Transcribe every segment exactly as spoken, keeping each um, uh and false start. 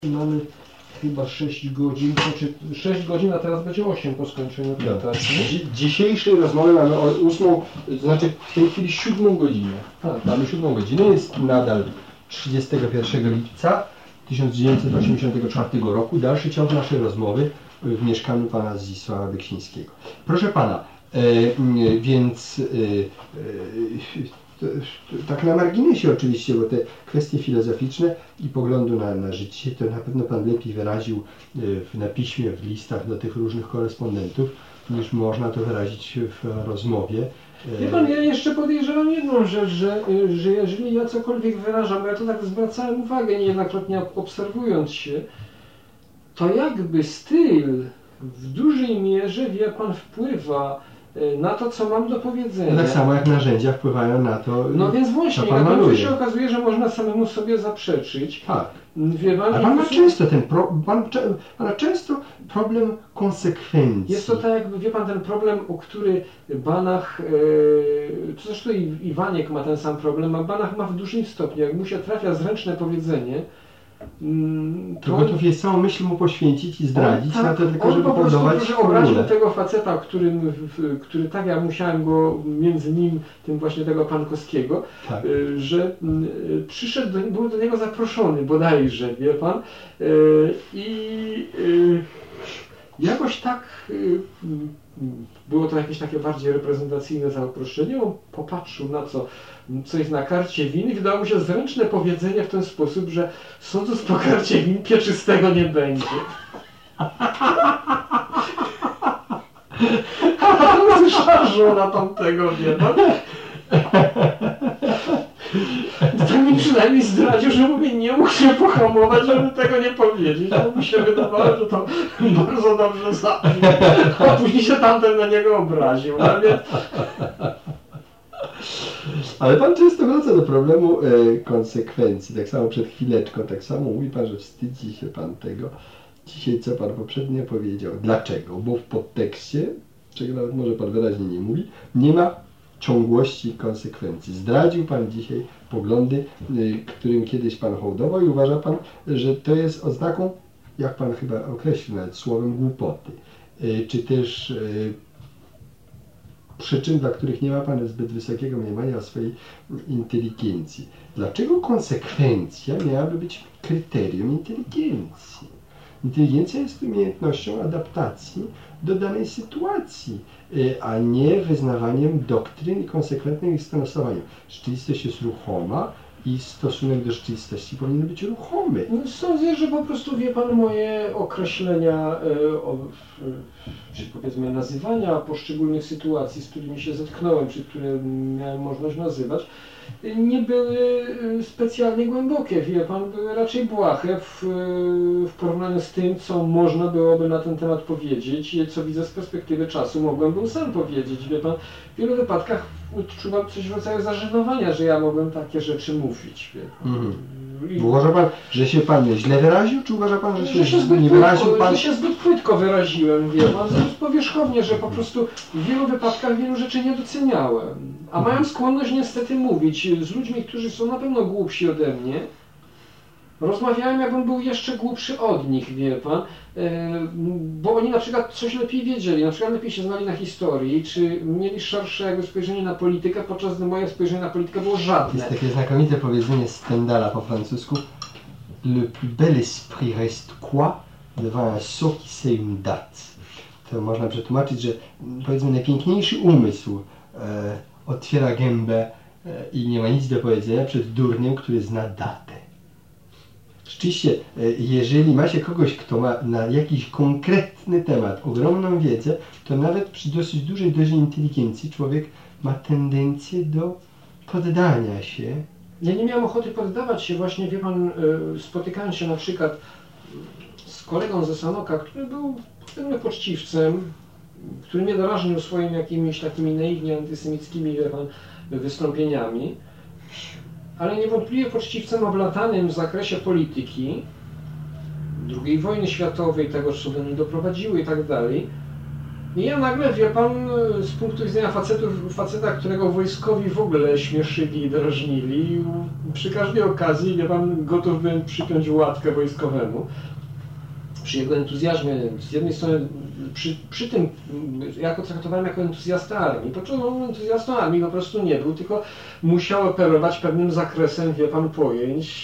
Mamy chyba sześć godzin, znaczy sześć godzin, a teraz będzie osiem po skończeniu tej pracy. Dzisiejszej rozmowy mamy o ósmą, to znaczy w tej chwili siódmą godzinę. Tak, mamy siódmą godzinę, jest nadal trzydziestego pierwszego lipca tysiąc dziewięćset osiemdziesiątego czwartego roku. Dalszy ciąg naszej rozmowy w mieszkaniu pana Zdzisława Beksińskiego. Proszę pana, e, więc e, e, to, to, tak na marginesie oczywiście, bo te kwestie filozoficzne i poglądu na, na życie to na pewno pan lepiej wyraził w, na piśmie, w listach do tych różnych korespondentów, niż można to wyrazić w rozmowie. Wie pan, ja jeszcze podejrzewam jedną rzecz, że, że jeżeli ja cokolwiek wyrażam, bo ja to tak zwracałem uwagę niejednokrotnie obserwując się, to jakby styl w dużej mierze, wie pan, wpływa na to, co mam do powiedzenia. Tak samo jak narzędzia wpływają na to, no więc właśnie, pan maluje. Się okazuje, że można samemu sobie zaprzeczyć. Tak. Wie pan, a pan ma często ten pro, pan, pan ma często problem konsekwencji. Jest to tak jakby, wie pan, ten problem, o który Banach, yy, to zresztą i Iwaniek ma ten sam problem, a Banach ma w dużym stopniu. Jak mu się trafia zręczne powiedzenie, to gotów jest całą myśl mu poświęcić i zdradzić on, na to tylko, żeby po pobudować że obraził tego faceta, którym, który tak ja musiałem go między nim, tym właśnie tego Pankowskiego, tak. że przyszedł, do, był do niego zaproszony bodajże, wie pan, i jakoś tak było to jakieś takie bardziej reprezentacyjne zaproszenie. On popatrzył na co, co jest na karcie win i wydało mu się zręczne powiedzenie w ten sposób, że sądząc po karcie win pieczystego nie będzie. A to szarżą na tamtego, wie pan. To mi przynajmniej zdradził, że mówię, nie mógł się pohamować, żeby tego nie powiedzieć. Bo mi się wydawało, że to bardzo dobrze zabrzmi. A później się tamten na niego obraził. No więc... Ale pan często wraca do problemu e, konsekwencji. Tak samo przed chwileczką, tak samo mówi pan, że wstydzi się pan tego. Dzisiaj co pan poprzednio powiedział. Dlaczego? Bo w podtekście, czego nawet może pan wyraźnie nie mówi, nie ma ciągłości konsekwencji. Zdradził pan dzisiaj poglądy, y, którym kiedyś pan hołdował i uważa pan, że to jest oznaką, jak pan chyba określił nawet słowem, głupoty. Y, czy też y, przyczyn, dla których nie ma pan zbyt wysokiego mniemania o swojej inteligencji. Dlaczego konsekwencja miałaby być kryterium inteligencji? Inteligencja jest umiejętnością adaptacji do danej sytuacji, a nie wyznawaniem doktryn i konsekwentnym ich stosowaniem. Rzeczywistość jest ruchoma i stosunek do rzeczywistości powinien być ruchomy. No, sądzę, że po prostu, wie pan, moje określenia, e, o, czy powiedzmy nazywania poszczególnych sytuacji, z którymi się zetknąłem, czy które miałem możliwość nazywać, nie były specjalnie głębokie, wie pan, były raczej błahe w, w porównaniu z tym, co można byłoby na ten temat powiedzieć i co widzę z perspektywy czasu mogłem był sam powiedzieć, wie pan. W wielu wypadkach odczuwam coś w rodzaju zażenowania, że ja mogłem takie rzeczy mówić, wie pan. Mm. I... Uważa pan, że się pan źle wyraził, czy uważa pan, że się, że się zbyt nie płytko, wyraził pan? Że się zbyt płytko wyraziłem, wie pan, zbyt powierzchownie, że po prostu w wielu wypadkach wielu rzeczy nie doceniałem. A mają skłonność niestety mówić z ludźmi, którzy są na pewno głupsi ode mnie. Rozmawiałem, jakbym był jeszcze głupszy od nich, wie pan, bo oni na przykład coś lepiej wiedzieli, na przykład lepiej się znali na historii, czy mieli szersze jakby spojrzenie na politykę, podczas gdy moje spojrzenie na politykę było żadne. Jest takie znakomite powiedzenie Stendhala po francusku: Le plus bel esprit reste quoi devant un sot qui sait une date. To można przetłumaczyć, że powiedzmy najpiękniejszy umysł e, otwiera gębę e, i nie ma nic do powiedzenia przed durniem, który zna datę. Rzeczywiście, jeżeli ma się kogoś, kto ma na jakiś konkretny temat ogromną wiedzę, to nawet przy dosyć dużej dozie inteligencji człowiek ma tendencję do poddania się. Ja nie miałem ochoty poddawać się, właśnie, wie pan, spotykając się na przykład z kolegą ze Sanoka, który był pewnym poczciwcem, który mnie drażnił swoimi jakimiś takimi naiwnie antysemickimi, wie pan, wystąpieniami, ale niewątpliwie poczciwcem oblatanym w zakresie polityki, drugiej wojny światowej, tego, co do niej doprowadziły i tak dalej. I ja nagle, wie pan, z punktu widzenia facetów, faceta, którego wojskowi w ogóle śmieszyli i drażnili, przy każdej okazji, wie pan, gotów byłem przypiąć łatkę wojskowemu. Przy jego entuzjazmie, z jednej strony, przy, przy tym, ja go traktowałem jako entuzjasta armii. Początkowo entuzjastą armii po prostu nie był, tylko musiał operować pewnym zakresem, wie pan, pojęć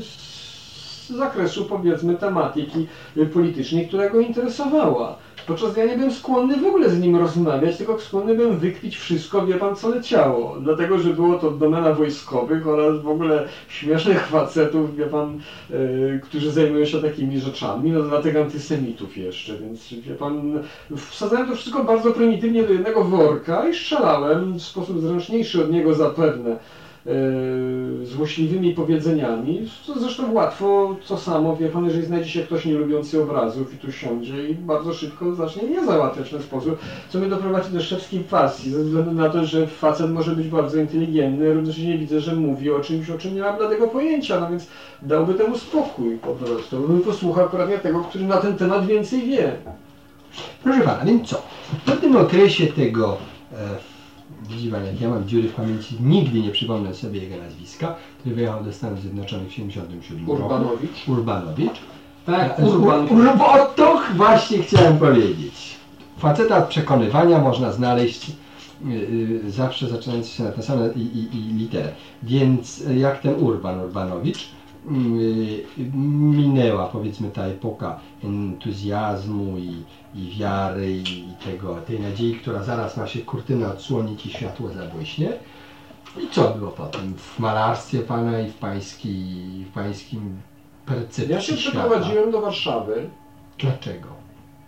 z zakresu, powiedzmy, tematyki politycznej, która go interesowała. Podczas ja nie byłem skłonny w ogóle z nim rozmawiać, tylko skłonny byłem wykpić wszystko, wie pan, co leciało. Dlatego, że było to domena wojskowych oraz w ogóle śmiesznych facetów, wie pan, yy, którzy zajmują się takimi rzeczami, no dla tych antysemitów jeszcze, więc wie pan, wsadzałem to wszystko bardzo prymitywnie do jednego worka i strzelałem w sposób zręczniejszy od niego zapewne. Yy, złośliwymi powiedzeniami, to zresztą łatwo to samo, wie pan, jeżeli znajdzie się ktoś nie lubiący obrazów i tu siądzie i bardzo szybko zacznie mnie załatwiać w ten sposób, co mnie doprowadzi do szewskiej pasji, ze względu na to, że facet może być bardzo inteligentny, również nie widzę, że mówi o czymś, o czym nie ma bladego pojęcia, no więc dałby temu spokój po prostu, bym posłuchał akurat tego, który na ten temat więcej wie. Proszę pana, więc co? W pewnym okresie tego e... widzi pan, jak ja mam dziury w pamięci, nigdy nie przypomnę sobie jego nazwiska, który wyjechał do Stanów Zjednoczonych w siedemdziesiątym siódmym roku. Urbanowicz. Urbanowicz. Tak, Urban. Ur, o to właśnie chciałem powiedzieć. Faceta od przekonywania można znaleźć yy, yy, zawsze zaczynając się na tę samą i, i, i literę. Więc jak ten Urban Urbanowicz, yy, minęła, powiedzmy, ta epoka entuzjazmu i, i wiary i tego, tej nadziei, która zaraz ma się kurtynę odsłonić i światło zabłyśnie. I co było potem w malarstwie pana i w, pański, w pańskim percepcji Ja się świata? przeprowadziłem do Warszawy. Dlaczego?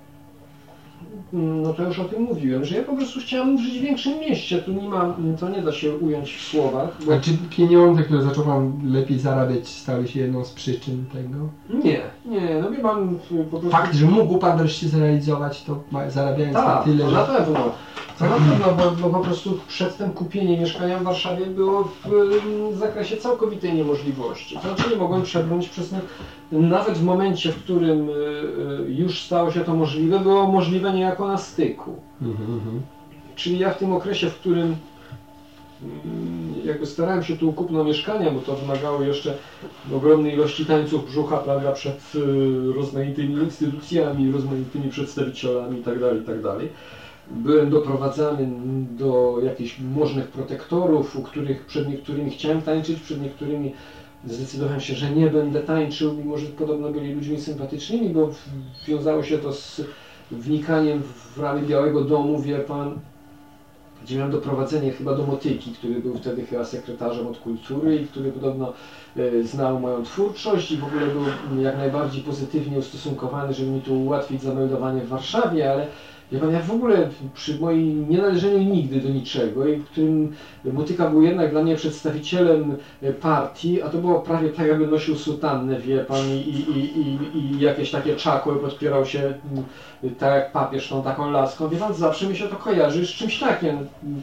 No to już o tym mówiłem, że ja po prostu chciałem żyć w większym mieście. Tu nie ma, to nie da się ująć w słowach. Bo... A czy pieniądze, które zaczął pan lepiej zarabiać, stały się jedną z przyczyn tego? Nie, nie, no wie pan po prostu... Fakt, że mógł pan wreszcie zrealizować to, zarabiając Ta, na tyle, to że... na pewno. To na pewno, bo, bo po prostu przedtem kupienie mieszkania w Warszawie było w, w zakresie całkowitej niemożliwości. To znaczy nie mogłem przebrnąć przez nie, nawet w momencie, w którym już stało się to możliwe, było możliwe niejako na styku. Mm-hmm. Czyli ja w tym okresie, w którym jakby starałem się tu kupno mieszkania, bo to wymagało jeszcze ogromnej ilości tańców brzucha, prawda, przed rozmaitymi instytucjami, rozmaitymi przedstawicielami itd., itd. Byłem doprowadzany do jakichś możnych protektorów, u których, przed niektórymi chciałem tańczyć, przed niektórymi zdecydowałem się, że nie będę tańczył, mimo że podobno byli ludźmi sympatycznymi, bo wiązało się to z wnikaniem w ramy Białego Domu, wie pan, gdzie miałem doprowadzenie chyba do Motyki, który był wtedy chyba sekretarzem od kultury i który podobno e, znał moją twórczość i w ogóle był jak najbardziej pozytywnie ustosunkowany, żeby mi tu ułatwić zameldowanie w Warszawie, ale wie pan, ja w ogóle przy moim nienależeniu nigdy do niczego i w którym Motyka był jednak dla mnie przedstawicielem partii, a to było prawie tak, jakby nosił sutannę, wie pan, i, i, i, i jakieś takie czakły, podpierał się tak jak papież, tą taką laską. Wie pan, zawsze mi się to kojarzy z czymś takim.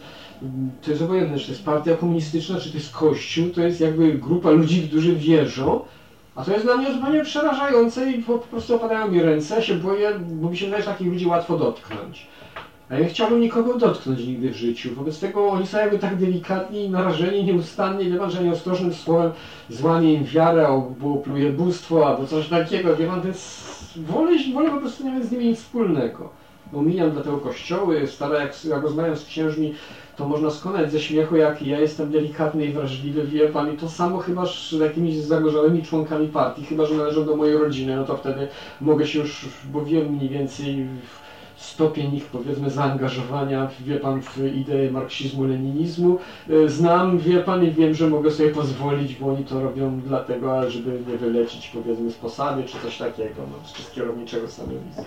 To jest obojętne, czy to jest partia komunistyczna, czy to jest kościół, to jest jakby grupa ludzi, którzy wierzą. A to jest dla mnie zupełnie przerażające i po, po prostu opadają mi ręce, ja się boję, bo mi się wydaje, że takich ludzi łatwo dotknąć. A ja nie chciałbym nikogo dotknąć nigdy w życiu. Wobec tego oni są jakby tak delikatni, narażeni nieustannie, wie pan, że nieostrożnym słowem złamie im wiarę, albo pluje bóstwo, albo coś takiego, wie pan, więc wolę, wolę po prostu nie mieć z nimi nic wspólnego. Omijam dlatego kościoły, stara, jak, jak rozmawiam z księżmi, to można skonać ze śmiechu, jak ja jestem delikatny i wrażliwy, wie pan, i to samo chyba z jakimiś zagorzałymi członkami partii, chyba że należą do mojej rodziny, no to wtedy mogę się już, bo wiem mniej więcej stopień ich, powiedzmy, zaangażowania, wie pan, w ideę marksizmu, leninizmu. Znam, wie pan, i wiem, że mogę sobie pozwolić, bo oni to robią dlatego, żeby nie wylecieć, powiedzmy, z posady, czy coś takiego, no, czy z kierowniczego stanowiska.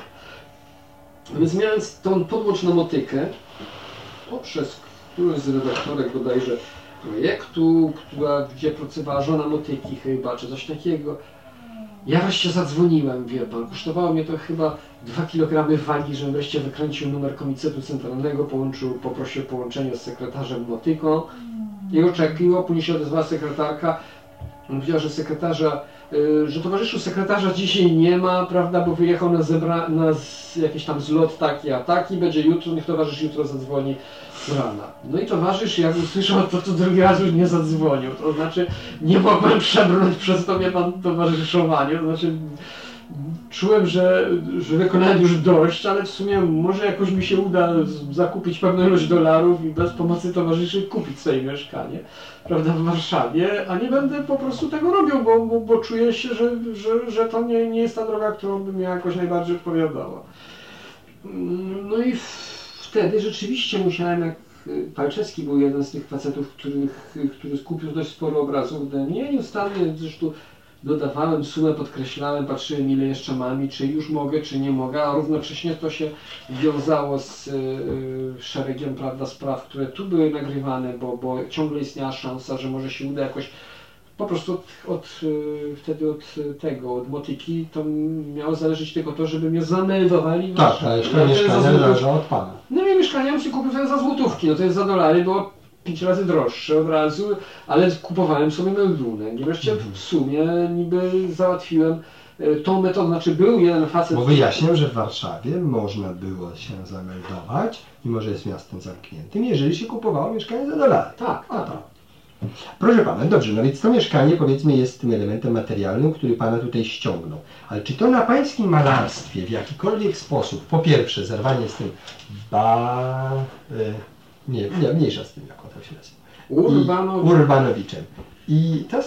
Więc miałem tą podłącz na Motykę, poprzez którąś z redaktorek bodajże projektu, która, gdzie pracowała żona Motyki chyba, czy coś takiego. Ja wreszcie zadzwoniłem, wie pan, kosztowało mnie to chyba dwa kilogramy wagi, żebym wreszcie wykręcił numer Komitetu Centralnego, połączył, poprosił o połączenie z sekretarzem Motyką i oczekiwał, później się odezwała sekretarka, powiedziała, że sekretarza że towarzyszu sekretarza dzisiaj nie ma, prawda, bo wyjechał na, zebra na z, jakiś tam zlot taki a taki, będzie jutro, niech towarzysz jutro zadzwoni z rana. No i towarzysz, jak usłyszał to, to drugi raz już nie zadzwonił, to znaczy nie mogłem przebrnąć przez to, wie pan, towarzyszowanie, to znaczy czułem, że, że wykonałem już dość, ale w sumie może jakoś mi się uda zakupić pewną ilość dolarów i bez pomocy towarzyszy kupić sobie mieszkanie, prawda, w Warszawie, a nie będę po prostu tego robił, bo, bo, bo czuję się, że, że, że to nie, nie jest ta droga, którą by mi jakoś najbardziej odpowiadała. No i wtedy rzeczywiście musiałem, jak Palczewski był jeden z tych facetów, których, który skupił dość sporo obrazów ode mnie, nieustannie zresztą dodawałem sumę, podkreślałem, patrzyłem ile jeszcze mam i czy już mogę, czy nie mogę, a równocześnie to się wiązało z y, szeregiem, prawda, spraw, które tu były nagrywane, bo, bo ciągle istniała szansa, że może się uda jakoś po prostu od, od y, wtedy od tego, od motyki, to miało zależeć tylko to, żeby mnie zameldowali. Tak, ale jeszcze mieszkania należą od pana. No i mieszkania bym sobie kupił sobie za złotówki, no to jest za dolary, było pięć razy droższe od razu, ale kupowałem sobie meldunek. I wreszcie w sumie niby załatwiłem tą metodą, znaczy był jeden facet... Bo wyjaśniam, że w Warszawie można było się zameldować, mimo że jest miastem zamkniętym, jeżeli się kupowało mieszkanie za dolary. Tak, a tak. Proszę pana, dobrze, no więc to mieszkanie powiedzmy jest tym elementem materialnym, który pana tutaj ściągnął. Ale czy to na pańskim malarstwie w jakikolwiek sposób, po pierwsze zerwanie z tym ba... Nie, nie, mniejsza z tym, jak on tam się nazywa. Urbanowicz. Urbanowiczem. I to są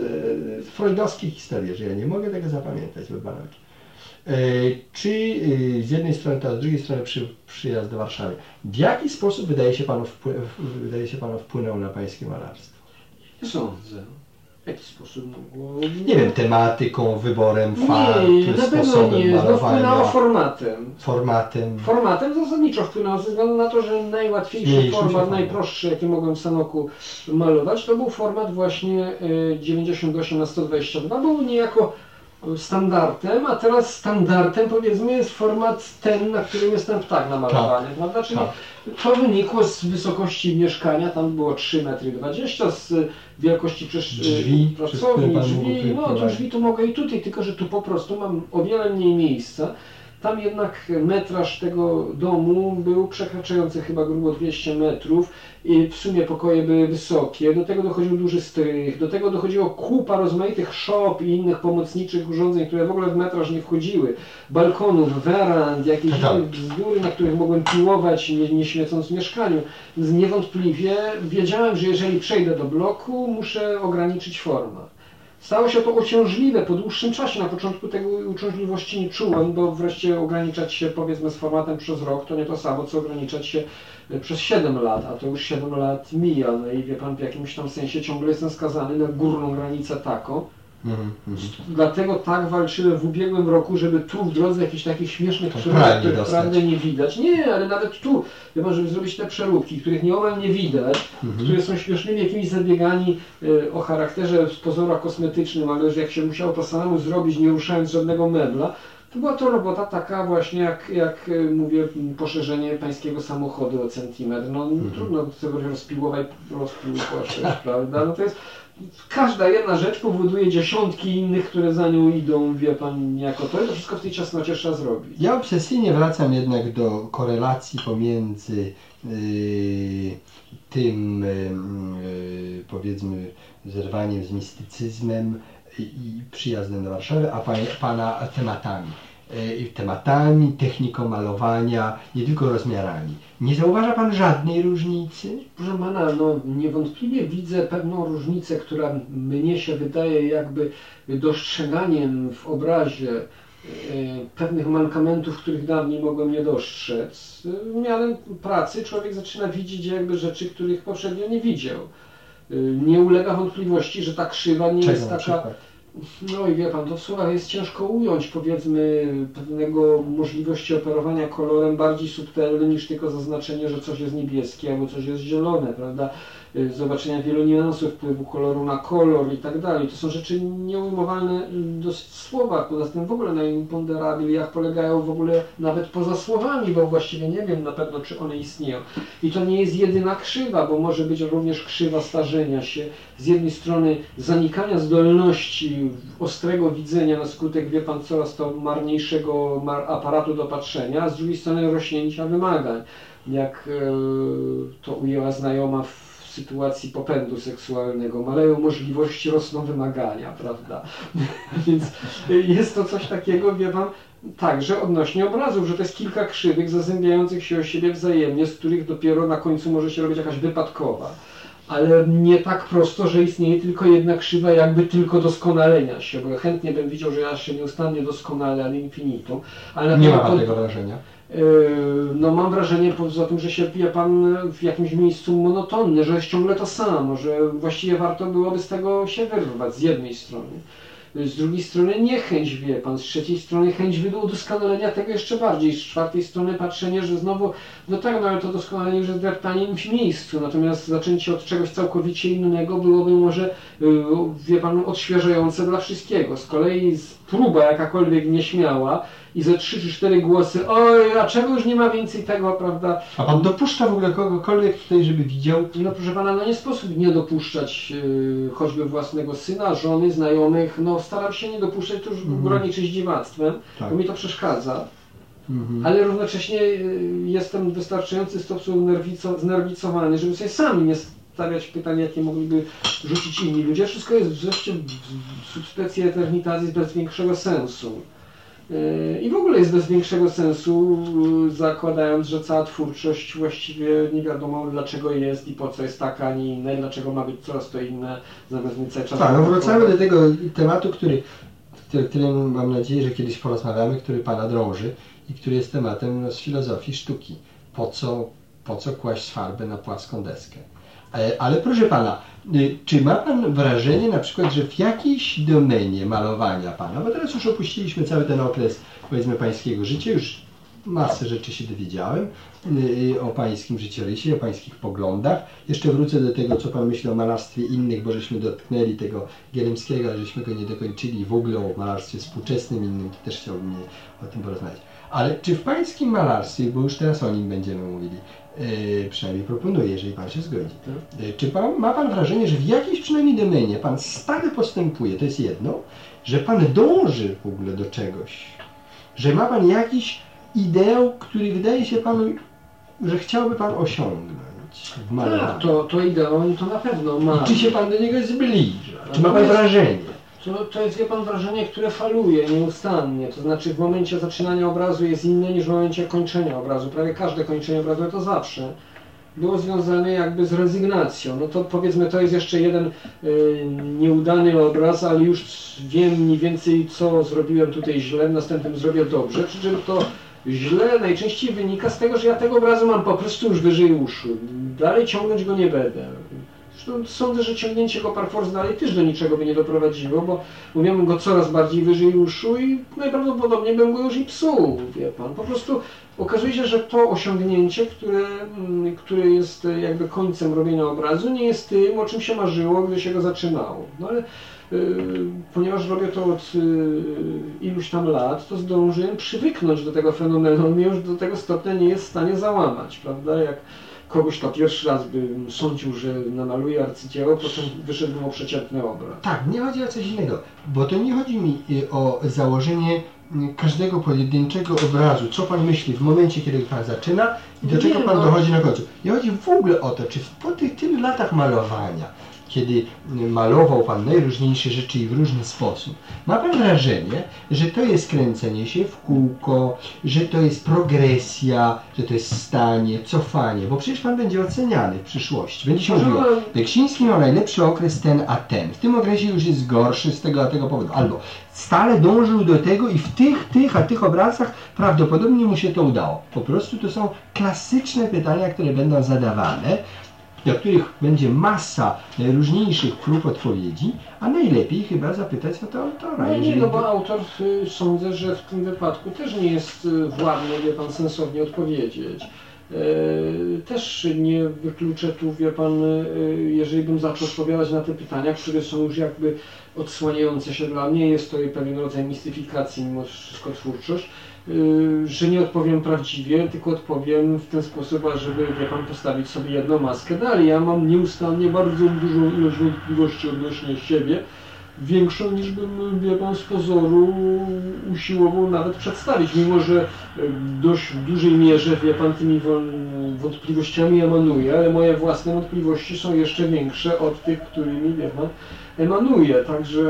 e, freudowskie historie, że ja nie mogę tego zapamiętać, Urbanowicz. E, czy e, z jednej strony, to z drugiej strony przy, przyjazd do Warszawy. W jaki sposób wydaje się panu, wpły, wydaje się panu wpłynął na pańskie malarstwo? Nie sądzę. W jaki sposób mogło... Nie wiem, tematyką, wyborem farb, nie, sposobem nie, malowania. No wpłynęło formatem. Formatem. Formatem zasadniczo wpłynęło, ze względu na to, że najłatwiejszy Mniejszy format, format. najprostszy, jaki mogłem w Sanoku malować, to był format właśnie dziewięćdziesiąt osiem na sto dwadzieścia dwa. Był niejako standardem, a teraz standardem powiedzmy jest format ten, na którym jestem tak namalowany, tak, prawda? Czyli tak. To wynikło z wysokości mieszkania, tam było trzy metry dwadzieścia, z wielkości przez drzwi, pracowni, drzwi, no to drzwi to mogę i tutaj, tylko że tu po prostu mam o wiele mniej miejsca. Tam jednak metraż tego domu był przekraczający chyba grubo dwieście metrów i w sumie pokoje były wysokie, do tego dochodził duży strych, do tego dochodziło kupa rozmaitych szop i innych pomocniczych urządzeń, które w ogóle w metraż nie wchodziły, balkonów, werand, jakieś bzdury, na których mogłem piłować, nie, nie śmiecąc w mieszkaniu. Więc niewątpliwie wiedziałem, że jeżeli przejdę do bloku, muszę ograniczyć format. Stało się to uciążliwe po dłuższym czasie. Na początku tego uciążliwości nie czułem, bo wreszcie ograniczać się powiedzmy z formatem przez rok to nie to samo, co ograniczać się przez siedem lat, a to już siedem lat mija. No i wie pan, w jakimś tam sensie ciągle jestem skazany na górną granicę taką. Mm-hmm. Dlatego tak walczyłem w ubiegłym roku, żeby tu w drodze jakichś takich śmiesznych przeróbek, których prawdę nie widać. Nie, ale nawet tu, wie pan, żeby zrobić te przeróbki, których nieomal nie widać, mm-hmm. które są śmiesznymi jakimiś zabiegami y, o charakterze z pozorach kosmetycznym, ale że jak się musiało to samemu zrobić, nie ruszając żadnego mebla, to była to robota taka właśnie jak, jak mówię, poszerzenie pańskiego samochodu o centymetr. No mm-hmm. trudno tego rozpiłować, rozpiłować, prawda? No to jest... Każda jedna rzecz powoduje dziesiątki innych, które za nią idą, wie pan, jako to i to wszystko w tej ciasnocie trzeba zrobić. Ja obsesyjnie wracam jednak do korelacji pomiędzy yy, tym, yy, powiedzmy, zerwaniem z mistycyzmem i, i przyjazdem do Warszawy, a pan, pana tematami. Yy, tematami, techniką malowania, nie tylko rozmiarami. Nie zauważa pan żadnej różnicy? Proszę pana, no niewątpliwie widzę pewną różnicę, która mnie się wydaje jakby dostrzeganiem w obrazie e, pewnych mankamentów, których dawniej mogłem nie dostrzec. Mianem pracy człowiek zaczyna widzieć jakby rzeczy, których poprzednio nie widział. E, nie ulega wątpliwości, że ta krzywa nie Czego jest taka... No i wie pan, to w słowach jest ciężko ująć, powiedzmy, pewnego możliwości operowania kolorem bardziej subtelnym niż tylko zaznaczenie, że coś jest niebieskie albo coś jest zielone, prawda? zobaczenia wielu niuansów, wpływu koloru na kolor i tak dalej. To są rzeczy nieujmowalne dosyć w słowach, poza tym w ogóle na imponderabiliach polegają w ogóle nawet poza słowami, bo właściwie nie wiem na pewno, czy one istnieją. I to nie jest jedyna krzywa, bo może być również krzywa starzenia się. Z jednej strony zanikania zdolności ostrego widzenia na skutek, wie pan, coraz to marniejszego aparatu do patrzenia, a z drugiej strony rośnięcia wymagań. Jak e, to ujęła znajoma w sytuacji popędu seksualnego. Maleją możliwości, rosną wymagania, prawda? Więc jest to coś takiego, wie pan, także odnośnie obrazów, że to jest kilka krzywych zazębiających się o siebie wzajemnie, z których dopiero na końcu może się robić jakaś wypadkowa. Ale nie tak prosto, że istnieje tylko jedna krzywa, jakby tylko doskonalenia się, bo chętnie bym widział, że ja się nieustannie doskonale ad infinitum. Ale nie ma pan tego wrażenia? No mam wrażenie, poza tym, że się wie pan w jakimś miejscu monotonny, że jest ciągle to samo, że właściwie warto byłoby z tego się wyrwać z jednej strony. Z drugiej strony niechęć, wie pan, z trzeciej strony chęć udoskonalenia tego jeszcze bardziej, z czwartej strony patrzenie, że znowu, no tak, no ale to doskonalenie już jest dreptaniem w miejscu, natomiast zaczęcie od czegoś całkowicie innego byłoby może, wie pan, odświeżające dla wszystkiego. Z kolei próba jakakolwiek nieśmiała i ze trzy czy cztery głosy, oj, a czego już nie ma więcej tego, prawda? A pan dopuszcza w ogóle kogokolwiek tutaj, żeby widział? No proszę pana, no nie sposób nie dopuszczać yy, choćby własnego syna, żony, znajomych, no staram się nie dopuszczać, to już mm. graniczy z dziwactwem, tak. Bo mi to przeszkadza. Mm-hmm. Ale równocześnie yy, jestem w wystarczający sposób nerwico, znerwicowany, żeby sobie sami nie stawiać pytań, jakie mogliby rzucić inni ludzie. Wszystko jest wreszcie subspecie eternitatis bez większego sensu. I w ogóle jest bez większego sensu, zakładając, że cała twórczość właściwie nie wiadomo dlaczego jest i po co jest taka, a nie inna, i dlaczego ma być coraz to inne, zamiast mieć cały czas... Tak, no wracamy do tego tematu, który, który, którym mam nadzieję, że kiedyś porozmawiamy, który pana drąży i który jest tematem no, z filozofii sztuki. Po co, po co kłaść farbę na płaską deskę? Ale proszę pana, czy ma pan wrażenie na przykład, że w jakiejś domenie malowania pana, bo teraz już opuściliśmy cały ten okres, powiedzmy, pańskiego życia, już masę rzeczy się dowiedziałem o pańskim życiorysie, o pańskich poglądach. Jeszcze wrócę do tego, co pan myśli o malarstwie innych, bo żeśmy dotknęli tego Gierymskiego, ale żeśmy go nie dokończyli, w ogóle o malarstwie współczesnym innym, to też chciałbym o tym porozmawiać. Ale czy w pańskim malarstwie, bo już teraz o nim będziemy mówili, Yy, przynajmniej proponuję, jeżeli pan się zgodzi. Yy, czy pan, ma pan wrażenie, że w jakiejś przynajmniej domenie pan stale postępuje, to jest jedno, że pan dąży w ogóle do czegoś, że ma pan jakiś ideał, który wydaje się panu, że chciałby pan osiągnąć w malowaniu? Tak, to, to ideał to na pewno ma. I czy się pan do niego zbliża? Czy ma pan wrażenie? To, to jest, wie pan, wrażenie, które faluje nieustannie, to znaczy w momencie zaczynania obrazu jest inne niż w momencie kończenia obrazu. Prawie każde kończenie obrazu, to zawsze było związane jakby z rezygnacją. No to powiedzmy, to jest jeszcze jeden y, nieudany obraz, ale już wiem mniej więcej, co zrobiłem tutaj źle, następnym zrobię dobrze, przy czym to źle najczęściej wynika z tego, że ja tego obrazu mam po prostu już wyżej uszu. Dalej ciągnąć go nie będę. Zresztą sądzę, że ciągnięcie go par force dalej też do niczego by nie doprowadziło, bo mówiłem go coraz bardziej wyżej uszu i najprawdopodobniej bym go już i psuł, wie pan. Po prostu okazuje się, że to osiągnięcie, które, które jest jakby końcem robienia obrazu, nie jest tym, o czym się marzyło, gdy się go zaczynało. No ale yy, ponieważ robię to od yy, iluś tam lat, to zdążyłem przywyknąć do tego fenomenu, on mnie już do tego stopnia nie jest w stanie załamać, prawda? Jak kogoś to pierwszy raz bym sądził, że namaluje arcydzieło, potem wyszedł mu przeciętny obraz. Tak, nie chodzi o coś innego, bo to nie chodzi mi o założenie każdego pojedynczego obrazu, co pan myśli w momencie, kiedy pan zaczyna i do nie, czego pan no. dochodzi na końcu. Nie chodzi w ogóle o to, czy po tych tylu latach malowania, kiedy malował pan najróżniejsze rzeczy i w różny sposób, ma pan wrażenie, że to jest kręcenie się w kółko, że to jest progresja, że to jest stanie, cofanie, bo przecież pan będzie oceniany w przyszłości. Będzie się mówiło, Beksiński miał najlepszy okres ten a ten, w tym okresie już jest gorszy z tego a tego powodu, albo stale dążył do tego i w tych, tych, a tych obrazach prawdopodobnie mu się to udało. Po prostu to są klasyczne pytania, które będą zadawane, do których będzie masa najróżniejszych prób odpowiedzi, a najlepiej chyba zapytać o to autora. No nie, no bo autor y, sądzę, że w tym wypadku też nie jest y, władny, wie pan, sensownie odpowiedzieć. Też nie wykluczę tu, wie pan, jeżeli bym zaczął odpowiadać na te pytania, które są już jakby odsłaniające się dla mnie, jest to pewien rodzaj mistyfikacji mimo wszystko twórczość, że nie odpowiem prawdziwie, tylko odpowiem w ten sposób, żeby, wie pan, postawić sobie jedną maskę dalej. Ja mam nieustannie bardzo dużą ilość wątpliwości odnośnie siebie, większą niż bym, wie pan, z pozoru usiłował nawet przedstawić, mimo że dość w dużej mierze, wie pan, tymi wątpliwościami emanuję, ale moje własne wątpliwości są jeszcze większe od tych, którymi, wie pan, emanuję. Także,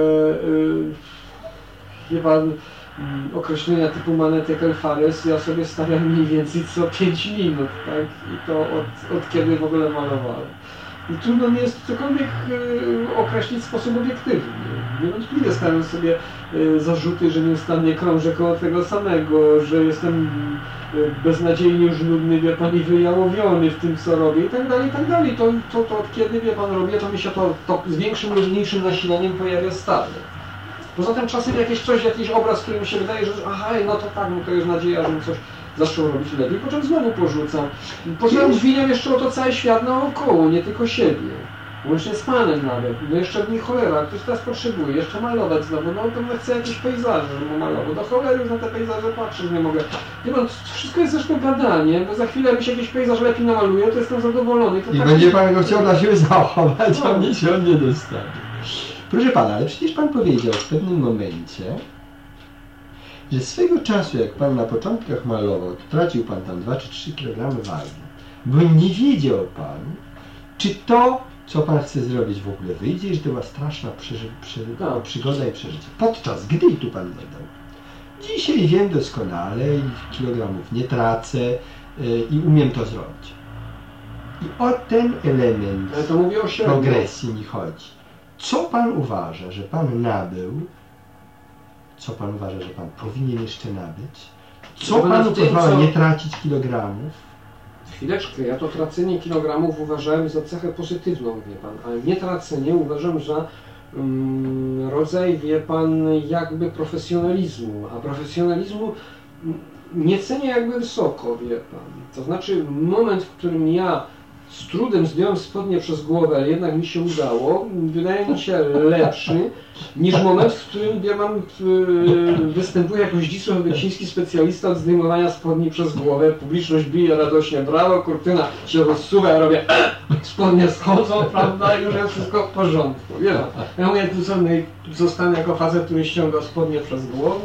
wie pan, określenia typu manetek Alfares ja sobie stawiam mniej więcej co pięć minut, tak? I to od, od kiedy w ogóle malowałem. I trudno mi jest cokolwiek y, określić w sposób obiektywny. Niewątpliwie stawiam sobie y, zarzuty, że nieustannie krążę koło tego samego, że jestem y, beznadziejnie już nudny, wie pan, i wyjałowiony w tym, co robię i tak dalej, i tak dalej. To, to, to od kiedy, wie pan, robię, to mi się to, to z większym lub mniejszym nasileniem pojawia stale. Poza tym czasem jakieś coś, jakiś obraz, który mi się wydaje, że aha, no to tak, no to jest nadzieja, żebym coś zaczął robić lepiej, po czym znowu porzucam. Po czym obwiniam jeszcze o to cały świat naokoło, nie tylko siebie. Łącznie z panem nawet. No jeszcze w nich cholera, ktoś teraz potrzebuje, jeszcze malować znowu, no to chcę jakieś pejzaże, żebym malował. Do cholery już na te pejzaże patrzeć nie mogę. Nie wiem, wszystko jest zresztą gadanie, bo za chwilę mi się jakiś pejzaż lepiej namaluje, to jestem zadowolony. To I tak będzie pan go chciał dla siebie zachować, a mnie się on nie dostanie. Proszę pana, ale przecież pan powiedział w pewnym momencie, że swego czasu, jak pan na początkach malował, to tracił pan tam dwa czy trzy kilogramy wagi, bo nie wiedział pan, czy to, co pan chce zrobić, w ogóle wyjdzie i że to była straszna przeży przy no, przygoda i przeżycie. Podczas gdy tu pan dodał. Dzisiaj wiem doskonale i kilogramów nie tracę yy, i umiem to zrobić. I o ten element Ale to mówię o progresji mi chodzi. Co pan uważa, że pan nabył? Co pan uważa, że pan powinien jeszcze nabyć? Co panu pozwala co... nie tracić kilogramów? Chwileczkę, ja to tracenie kilogramów uważałem za cechę pozytywną, wie pan, ale nie tracenie uważam za um, rodzaj, wie pan, jakby profesjonalizmu, a profesjonalizmu nie cenię jakby wysoko, wie pan. To znaczy moment, w którym ja z trudem zdjąłem spodnie przez głowę, ale jednak mi się udało, wydaje mi się lepszy niż moment, w którym, wie pan, występuje jako zdzisław-beksiński specjalista od zdejmowania spodni przez głowę. Publiczność bije radośnie brawo, kurtyna się rozsuwa, ja robię spodnie schodzą, prawda, i już jest wszystko w porządku. Wie pan. Ja mówię, tu co, zostanę jako facet, który ściąga spodnie przez głowę.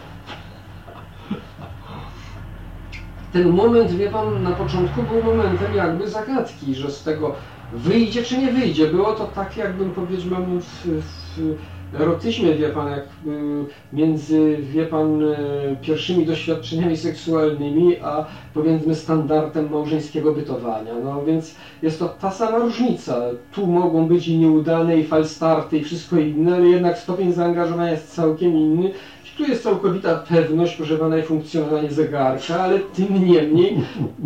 Ten moment, wie pan, na początku był momentem jakby zagadki, że z tego wyjdzie czy nie wyjdzie. Było to tak, jakbym, powiedzmy, w, w erotyzmie, wie pan, jak między, wie pan, pierwszymi doświadczeniami seksualnymi, a powiedzmy standardem małżeńskiego bytowania. No więc jest to ta sama różnica. Tu mogą być i nieudane, i falstarty, i wszystko inne, ale jednak stopień zaangażowania jest całkiem inny. Tu jest całkowita pewność, proszę pana, i funkcjonowanie zegarka, ale tym niemniej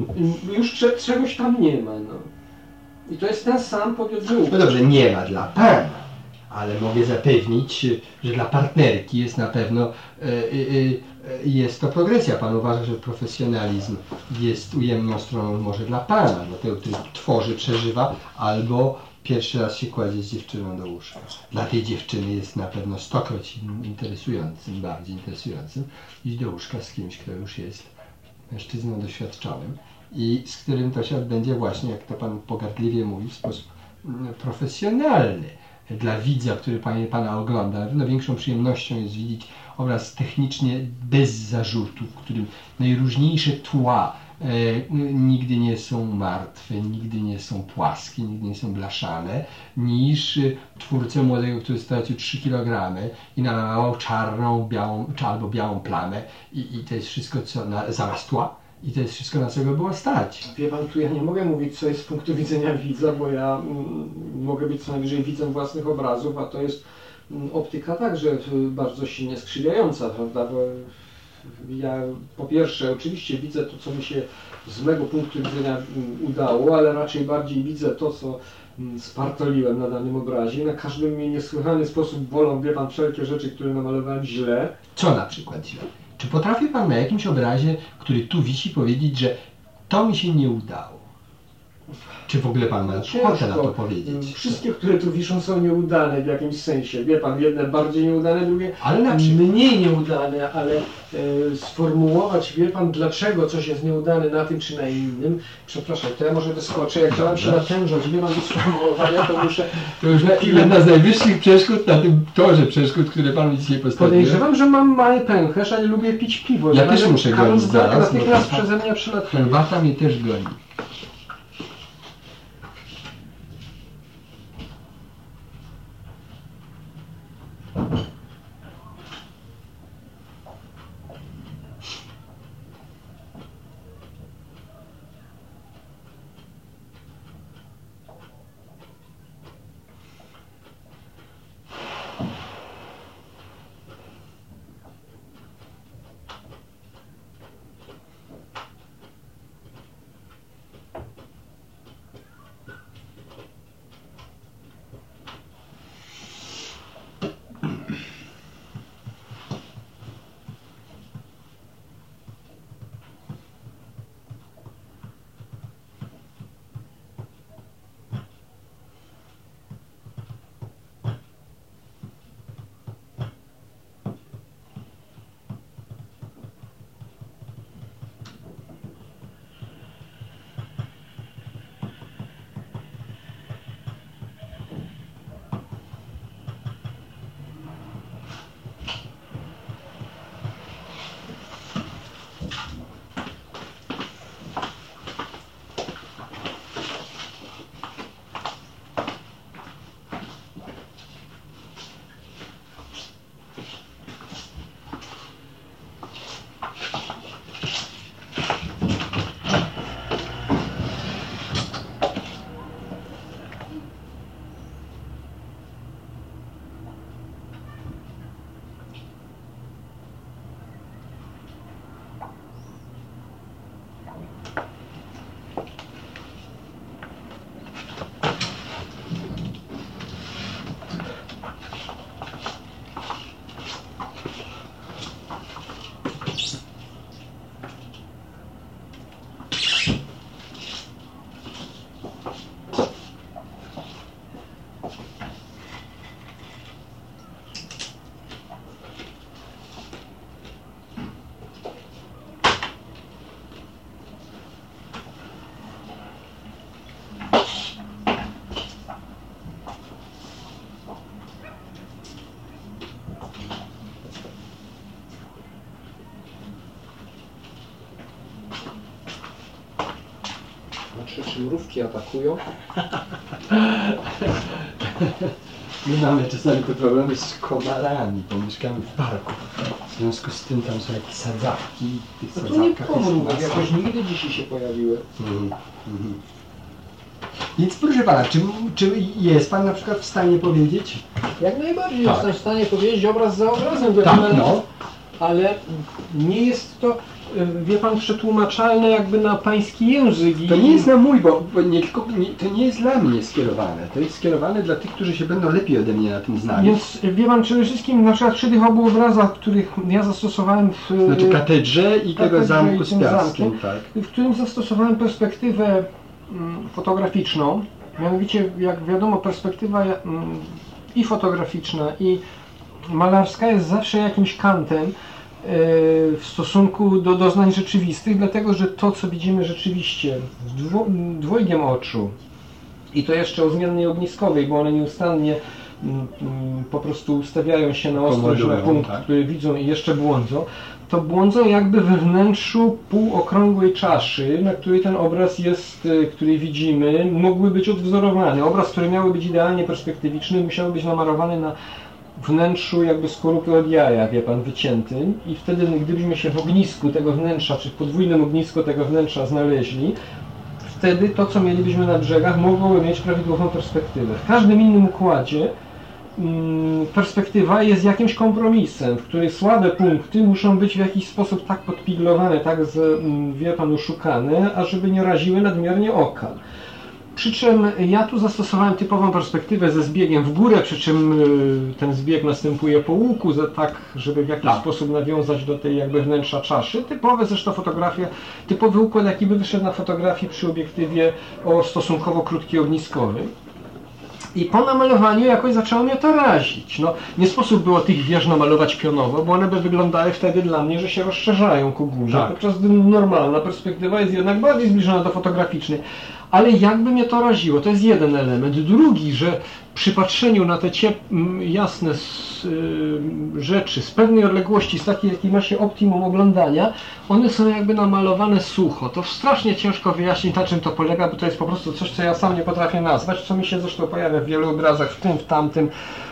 już czegoś tam nie ma. No. I to jest ten sam, powiedzmy. No dobrze, nie ma dla pana, ale mogę zapewnić, że dla partnerki jest na pewno y, y, y, jest to progresja. Pan uważa, że profesjonalizm jest ujemną stroną może dla pana, dla tego, który tworzy, przeżywa, albo pierwszy raz się kładzie z dziewczyną do łóżka. Dla tej dziewczyny jest na pewno stokroć interesującym, bardziej interesującym iść do łóżka z kimś, kto już jest mężczyzną doświadczonym i z którym to się odbędzie właśnie, jak to pan pogardliwie mówi, w sposób profesjonalny. Dla widza, który panie, pana ogląda, na pewno większą przyjemnością jest widzieć obraz technicznie bez zarzutów, w którym najróżniejsze tła E, nigdy nie są martwe, nigdy nie są płaskie, nigdy nie są blaszane, niż twórcę młodego, który stracił trzy kilogramy i nalał czarną, białą, czy albo białą plamę i, i to jest wszystko, co na, zamiast tła, i to jest wszystko, na co go było stać. Wie pan, tu ja nie mogę mówić, co jest z punktu widzenia widza, bo ja mm, mogę być co najwyżej widzem własnych obrazów, a to jest mm, optyka także bardzo silnie skrzywiająca, prawda? Bo ja po pierwsze oczywiście widzę to, co mi się z mego punktu widzenia udało, ale raczej bardziej widzę to, co spartoliłem na danym obrazie. Na każdym mnie niesłychany sposób bolą, wie pan, wszelkie rzeczy, które namalowałem źle. Co na przykład źle? Czy potrafi pan na jakimś obrazie, który tu wisi, powiedzieć, że to mi się nie udało. Czy w ogóle pan ma ochotę na to powiedzieć? Wszystkie, które tu wiszą, są nieudane w jakimś sensie. Wie pan, jedne bardziej nieudane, drugie ale na przykład... mniej nieudane, ale e, sformułować, wie pan, dlaczego coś jest nieudane na tym czy na innym. Przepraszam, to ja może wyskoczę, jak chciałem się natężać, wie pan, do sformułowania, to muszę... To już jedna z najwyższych przeszkód na tym torze przeszkód, które pan mi dzisiaj postawił. Podejrzewam, że mam mały pęcherz, ale lubię pić piwo. Ja też muszę gonić zaraz. Natychmiast przeze mnie przylatuje. Herbata mnie też goni. Czy mrówki atakują? My mamy czasami te problemy z komarami, bo mieszkamy w parku. W związku z tym tam są jakieś sadzawki. Tych No to nie pomrów, jakoś nigdy dzisiaj się pojawiły. Mm, mm. Więc proszę pana, czy, czy jest pan na przykład w stanie powiedzieć? Jak najbardziej tak. Jestem w stanie powiedzieć obraz za obrazem, tak, no. Ale nie jest to, wie pan, przetłumaczalne jakby na pański język. To nie jest na mój, bo, bo nie, tylko, nie, to nie jest dla mnie skierowane. To jest skierowane dla tych, którzy się będą lepiej ode mnie na tym znali. Więc wie pan, przede wszystkim na przykład przy tych obu obrazach, których ja zastosowałem w... Znaczy katedrze i tego zamku z piaskiem, tak. W którym zastosowałem perspektywę mm, fotograficzną. Mianowicie, jak wiadomo, perspektywa mm, i fotograficzna, i malarska jest zawsze jakimś kantem w stosunku do doznań rzeczywistych, dlatego że to, co widzimy rzeczywiście dwo, dwojgiem oczu, i to jeszcze o zmiennej ogniskowej, bo one nieustannie mm, po prostu ustawiają się na ostrość, na punkt, tak? który widzą i jeszcze błądzą, to błądzą jakby we wnętrzu półokrągłej czaszy, na której ten obraz jest, który widzimy, mógłby być odwzorowany. Obraz, który miałby być idealnie perspektywiczny, musiał być namalowany na wnętrzu jakby skorupy od jaja, wie pan, wyciętym, i wtedy gdybyśmy się w ognisku tego wnętrza, czy w podwójnym ognisku tego wnętrza znaleźli, wtedy to, co mielibyśmy na brzegach, mogłoby mieć prawidłową perspektywę. W każdym innym układzie mm, perspektywa jest jakimś kompromisem, w której słabe punkty muszą być w jakiś sposób tak podpiglowane, tak, z, mm, wie pan, uszukane, ażeby nie raziły nadmiernie oka. Przy czym ja tu zastosowałem typową perspektywę ze zbiegiem w górę, przy czym ten zbieg następuje po łuku, tak żeby w jakiś tak. sposób nawiązać do tej jakby wnętrza czaszy. Typowe zresztą fotografie, typowy układ jaki by wyszedł na fotografii przy obiektywie o stosunkowo krótkiogniskowym. I po namalowaniu jakoś zaczęło mnie to razić. No, nie sposób było tych wież namalować pionowo, bo one by wyglądały wtedy dla mnie, że się rozszerzają ku górze. Tak. Podczas gdy normalna perspektywa jest jednak bardziej zbliżona do fotograficznej. Ale jakby mnie to raziło, to jest jeden element. Drugi, że przy patrzeniu na te ciep jasne y rzeczy z pewnej odległości, z takiej, jakiej ma się optimum oglądania, one są jakby namalowane sucho. To strasznie ciężko wyjaśnić, na czym to polega, bo to jest po prostu coś, co ja sam nie potrafię nazwać, co mi się zresztą pojawia w wielu obrazach, w tym, w tamtym.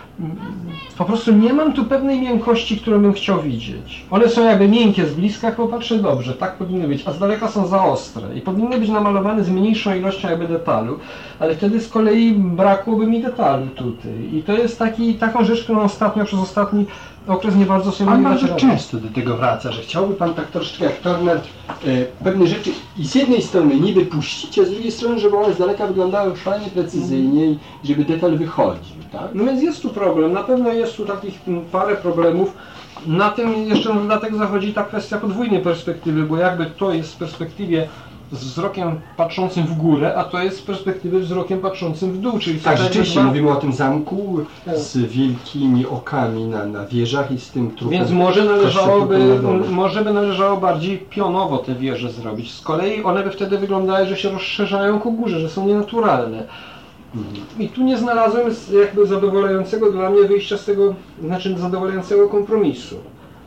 Po prostu nie mam tu pewnej miękkości, którą bym chciał widzieć. One są jakby miękkie z bliska, jak popatrzę dobrze, tak powinny być, a z daleka są za ostre i powinny być namalowane z mniejszą ilością jakby detalu, ale wtedy z kolei brakłoby mi detalu tutaj. I to jest taki, taką rzecz, którą ostatnio, przez ostatni okres nie bardzo sobie Pan nie bardzo często do tego wraca, że chciałby Pan tak troszeczkę jak Turner e, pewne rzeczy i z jednej strony niby puścić, a z drugiej strony, żeby one z daleka wyglądały fajnie, precyzyjnie i żeby detal wychodził, tak? No więc jest tu problem, na pewno jest tu takich parę problemów. Na tym jeszcze na dodatek zachodzi ta kwestia podwójnej perspektywy, bo jakby to jest w perspektywie z wzrokiem patrzącym w górę, a to jest z perspektywy wzrokiem patrzącym w dół. Czyli tak, rzeczywiście dwa... mówimy o tym zamku z wielkimi okami na, na wieżach i z tym trupem. Więc może należałoby, może by należało bardziej pionowo te wieże zrobić. Z kolei one by wtedy wyglądały, że się rozszerzają ku górze, że są nienaturalne. Mhm. I tu nie znalazłem jakby zadowalającego dla mnie wyjścia z tego, znaczy zadowalającego kompromisu.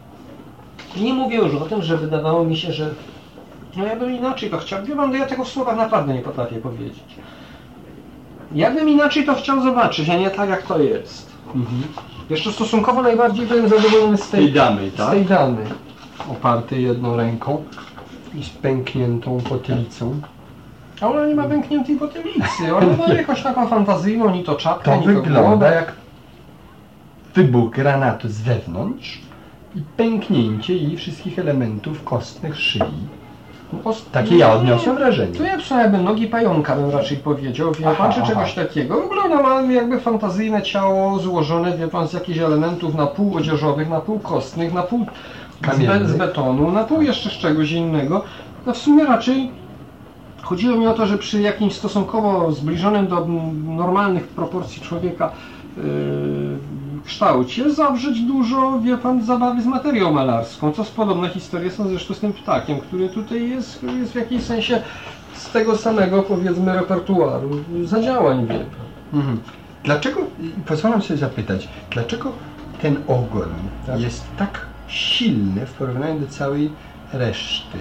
Nie mówię już o tym, że wydawało mi się, że no ja bym inaczej to chciał. Wie pan, ja tego w słowach naprawdę nie potrafię powiedzieć. Ja bym inaczej to chciał zobaczyć, a nie tak jak to jest. Mhm. Jeszcze stosunkowo najbardziej byłem zadowolony z tej, tej damy, tak? Z tej damy. Opartej jedną ręką i z pękniętą potylicą. A ona nie ma pękniętej potylicy. Ona ma jakąś taką fantazyjną, ni to czapkę, to ni to wygląda jak wybuch granatu z wewnątrz i pęknięcie jej wszystkich elementów kostnych szyi. No, takie ja odniosłem wrażenie. Tu ja przynajmniej nogi pająka bym raczej powiedział, wie pan, czy czegoś takiego. W ogóle ona ma jakby fantazyjne ciało złożone, wie pan, z jakichś elementów na pół odzieżowych, na pół kostnych, na pół z, be z betonu, na pół jeszcze z czegoś innego. No w sumie raczej chodziło mi o to, że przy jakimś stosunkowo zbliżonym do normalnych proporcji człowieka yy, kształcie zawrzeć dużo, wie pan, zabawy z materią malarską, co z podobne historie są zresztą z tym ptakiem, który tutaj jest, jest w jakimś sensie z tego samego, powiedzmy, repertuaru zadziałań, wie pan. Mhm. Dlaczego, pozwalam sobie zapytać, dlaczego ten ogon tak. jest tak silny w porównaniu do całej reszty?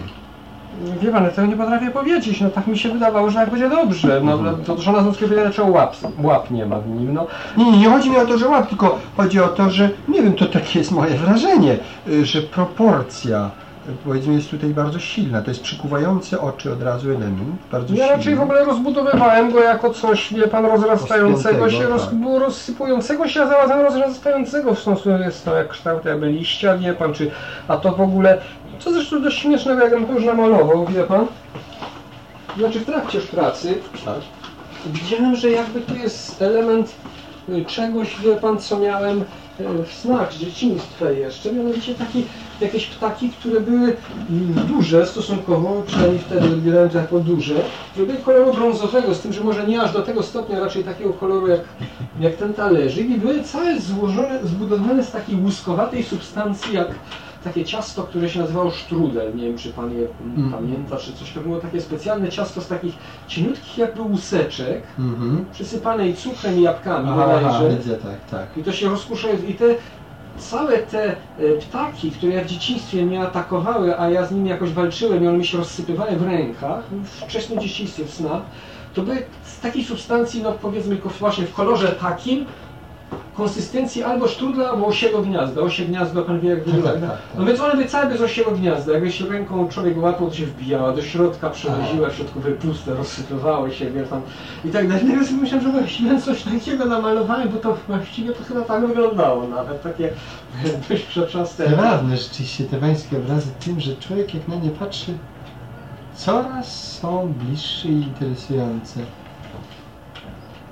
Wie pan, tego nie potrafię powiedzieć, no tak mi się wydawało, że jak będzie dobrze, no to żona Zuzkie powiedziała, że łap, łap nie ma w nim, no. Nie, nie, nie chodzi mi o to, że łap, tylko chodzi o to, że, nie wiem, to takie jest moje wrażenie, że proporcja, powiedzmy, jest tutaj bardzo silna, to jest przykuwający oczy od razu element, bardzo silny. Ja raczej w ogóle rozbudowywałem go jako coś, wie pan, rozrastającego się, roz, tak. rozsypującego się, a zarazem rozrastającego, w sensie jest to jak kształt jakby liścia, wie pan, czy, a to w ogóle, co zresztą dość śmiesznego, jakbym to już namalował, wie pan, znaczy w trakcie pracy, tak. widziałem, że jakby tu jest element czegoś, wie pan, co miałem w snach z dzieciństwa jeszcze, mianowicie taki, jakieś ptaki, które były duże stosunkowo, przynajmniej wtedy odbierałem to jako duże, które były koloru brązowego, z tym, że może nie aż do tego stopnia, raczej takiego koloru jak, jak ten talerzyk i były całe złożone, zbudowane z takiej łuskowatej substancji, jak takie ciasto, które się nazywało strudel, nie wiem, czy pan je mm. pamięta, czy coś, to było takie specjalne ciasto z takich cieniutkich jakby łuseczek, mm-hmm. przysypanej cukrem i jabłkami. Aha, widzę, tak, tak. I to się rozkusza i te całe te ptaki, które ja w dzieciństwie mnie atakowały, a ja z nimi jakoś walczyłem i one mi się rozsypywały w rękach, w wczesnym dzieciństwie, w snach, to były z takiej substancji, no powiedzmy właśnie w kolorze takim, konsystencji albo sztrudla, albo osiego gniazda. Osie gniazdo, pan wie jak wygląda. Tak, tak, tak. No więc one były całe bez osiego gniazda. Jakby się ręką człowiek łapał, to się wbijała, do środka przechodziła, w środku wypuste, rozsypywały się, wie tam i tak dalej. Więc myślałem, że właściwie coś takiego namalowałem, bo to właściwie to chyba tak wyglądało nawet, takie dość przeczaste. Prawda, rzeczywiście te pańskie obrazy tym, że człowiek jak na nie patrzy, coraz są bliższe i interesujące.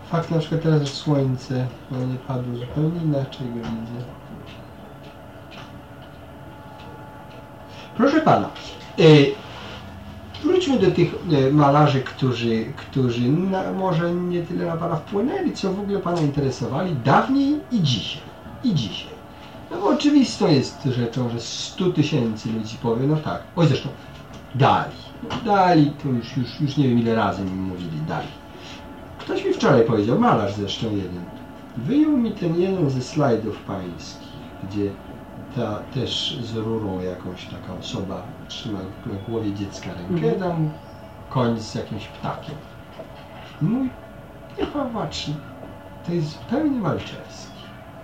Fakt na przykład teraz, że słońce no nie padło zupełnie inaczej go widzę. Proszę pana, y, wróćmy do tych y, malarzy, którzy, którzy na, może nie tyle na pana wpłynęli, co w ogóle pana interesowali dawniej i dzisiaj. I dzisiaj. No bo oczywistą jest rzeczą, że stu tysięcy ludzi powie, no tak, oj zresztą, Dali. Dali, to już, już, już nie wiem ile razy mi mówili, Dali. Ktoś mi wczoraj powiedział, malarz zresztą jeden, wyjął mi ten jeden ze slajdów pańskich, gdzie ta też z rurą jakąś taka osoba trzyma na głowie dziecka rękę, Mhm. tam koń z jakimś ptakiem. Mój, nie popatrz, to jest zupełnie malczewski.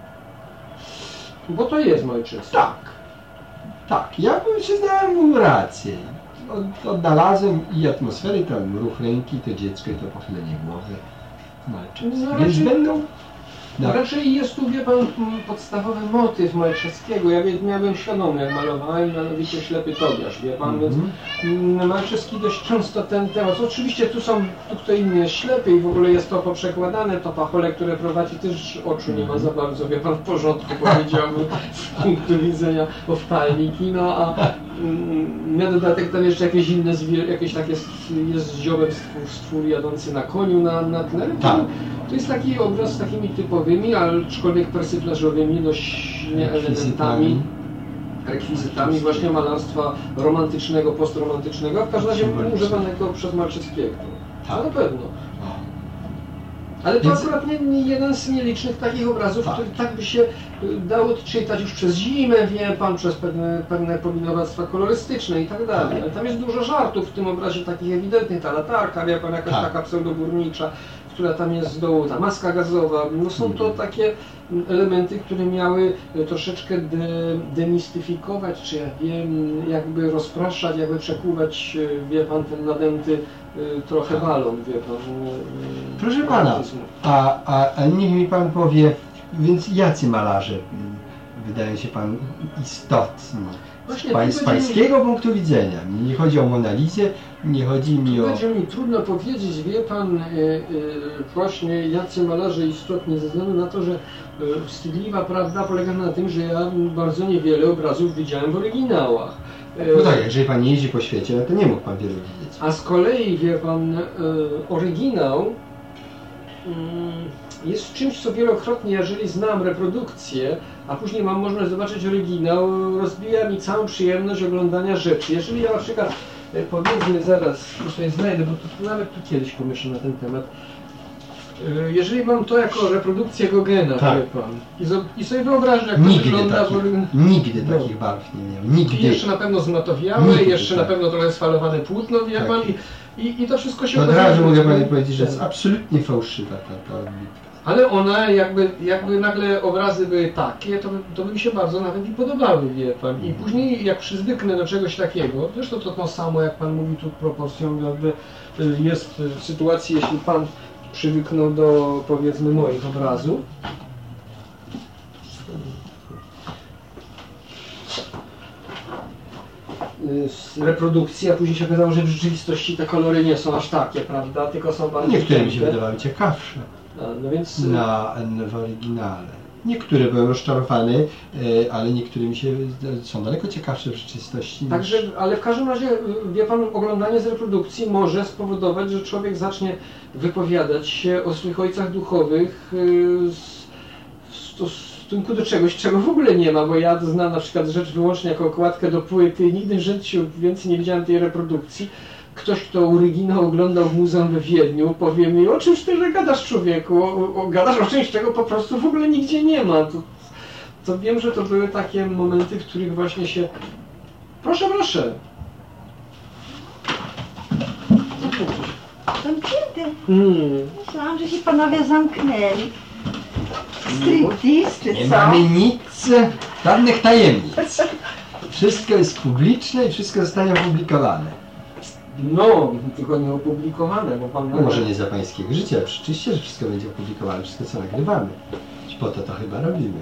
Bo to jest Malczewski. Tak, tak, ja bym przyznałem mu rację. Od, odnalazłem i atmosferę, i tam ruch ręki, to dziecko i to pochylenie głowy. Malczewski. No, Więc raczej- będą... No. Raczej jest tu, wie pan, m, podstawowy motyw Malczewskiego. Ja wie- miałem świadomy, jak malowałem, mianowicie Ślepy Tobiasz, wie pan, więc mm, Malczewski dość często ten temat. Oczywiście tu są, tu kto inny jest ślepy i w ogóle jest to poprzekładane, to Pachole, które prowadzi, też oczu nie ma za bardzo, wie pan, w porządku, powiedziałbym, z punktu widzenia oftalmiki, no a mm, na dodatek tam jeszcze jakieś inne zwierzę, jakieś takie, s- jest ziołem stwór, stwór jadący na koniu na, na tle. Tak. To jest taki obraz z takimi typowymi, aczkolwiek persyplażowymi, dość nie elementami, rekwizytami właśnie malarstwa romantycznego, postromantycznego, a w każdym razie używanego przez Malczewskiego. Tak. To na pewno. Ale to Więc- akurat nie, nie jeden z nielicznych takich obrazów, Tak. który tak by się y, dało czytać już przez zimę, wie pan, przez pewne, pewne powinowactwa kolorystyczne i tak dalej. Ale tam jest dużo żartów w tym obrazie takich ewidentnych, ta latarka, wie pan, jakaś Tak. taka pseudoburnicza, która tam jest z dołu, ta maska gazowa. No są to takie mm, elementy, które miały y, troszeczkę de, demistyfikować, czy ja wiem, jakby rozpraszać, jakby przekuwać, y, wie pan, ten nadęty y, trochę Tak. balon, wie pan. y, Proszę pana, romantyzmu. a, a, a niech mi pan powie, więc jacy malarze mm, wydają się pan istotni? Właśnie, Pań, tu z będzie pańskiego punktu widzenia. Mi nie chodzi o Monalizę, nie chodzi mi Mi, o... będzie mi trudno powiedzieć, wie pan, y, y, właśnie jacy malarze istotni, ze względu na to, że y, wstydliwa prawda polega na tym, że ja bardzo niewiele obrazów widziałem w oryginałach. Y, No tak, jeżeli pan nie jeździ po świecie, no to nie mógł pan wiele widzieć. A z kolei, wie pan, y, oryginał y, jest czymś, co wielokrotnie, jeżeli znam reprodukcję, a później mam możliwość zobaczyć oryginał, rozbija mi całą przyjemność oglądania rzeczy. Jeżeli ja na przykład, y, powiedzmy zaraz, to sobie znajdę, bo to nawet tu kiedyś pomyślę na ten temat, y, jeżeli mam to jako reprodukcję Gogena, Tak. wie pan, i, zo- i sobie wyobrażę, jak to Nigdy wygląda w takich, oryginale. nigdy No. takich barw nie miał. Nigdy. I jeszcze na pewno zmatowiałe, Nigdy, jeszcze na tak. pewno trochę sfalowane płótno, wie Tak. pan, i, i, i to wszystko się Od okazuje, razu że- mogę pani powiedzieć, że jest absolutnie fałszywa ta, ta odbitka. Ale one, jakby, jakby nagle obrazy były takie, to by, to by mi się bardzo nawet i podobały, wie pan. I później jak przyzwyknę do czegoś takiego, zresztą to to samo, jak pan mówi tu proporcją, jakby y, jest y, w sytuacji, jeśli pan przywyknął do, powiedzmy, moich obrazów. y, Z reprodukcji, a później się okazało, że w rzeczywistości te kolory nie są aż takie, prawda, tylko są bardzo Niektóre mi się ciemne. wydawały ciekawsze A, no więc y, na, w oryginale. Niektóre były rozczarowane, e, ale niektóre mi się są daleko ciekawsze w rzeczywistości. niż- Także, ale w każdym razie, y, wie pan, oglądanie z reprodukcji może spowodować, że człowiek zacznie wypowiadać się o swoich ojcach duchowych y, z- w stosunku do czegoś, czego w ogóle nie ma, bo ja znam na przykład rzecz wyłącznie jako okładkę do płyty i nigdy w życiu więcej nie widziałem tej reprodukcji. Ktoś, kto oryginał oglądał w muzeum we Wiedniu, powie mi, o czymś ty że gadasz, człowieku, o, o, gadasz o czymś, czego po prostu w ogóle nigdzie nie ma. To, to wiem, że to były takie momenty, w których właśnie się... Proszę, proszę. Zamknięty. Mm. Myślałam, że się panowie zamknęli. Striptease czy Nie co? mamy nic, żadnych tajemnic. Wszystko jest publiczne i wszystko zostanie opublikowane. No, tylko nie opublikowane, bo pan... No może nie za pańskiego życia, ale oczywiście, że wszystko będzie opublikowane, wszystko co nagrywamy. I po to to chyba robimy.